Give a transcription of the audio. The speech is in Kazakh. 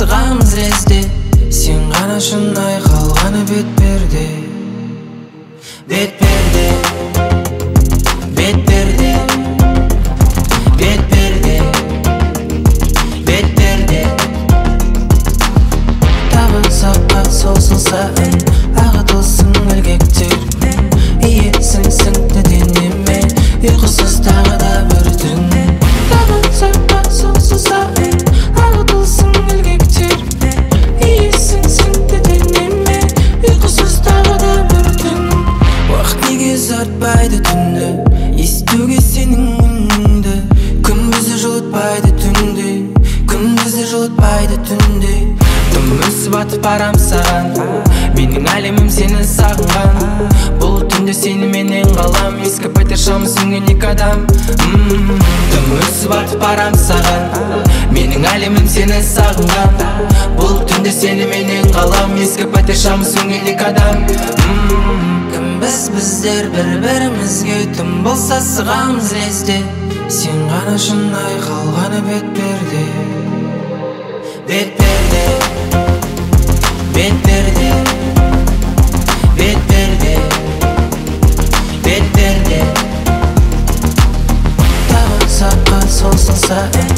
сасығамыз лезде. Сен ғана шынай қалғаны бет перде. Бет перде, бет перде, бет перде, бет перде. Табылсаққа солсын сайын ағытылсын ілгектер. Иесіңсің денеме ұйқысыз тағы да бір түн. Табылсаққа солсын сайын ағытылсын ілгектер. Иесіңсің денеме ұйқысыз тағы да бір түн. Уақыт неге ұзартпайды түнді, естуге сенің үніңді. Күн бізді жылытпайды түнде, күн бізді жылытпайды түнде. Тым өсіп атып барам саған, менің әлемім сені сағынған. Бұл түнде сені менен қалам, ескі пәтер шамы сөнген екі адам. Тым өсіп атып барам саған, менің әлемім сені сағынған. Бұл түнде сені менен қалам, ескі пәтер шамы сөнген екі адам. Кім біздер бір-бірімізге түн болса сығамыз лезде. Сен ғана шынай қалғаны бет перде. Бет перде, бет перде, бет перде, бет перде. Табылсаққа солсын сайын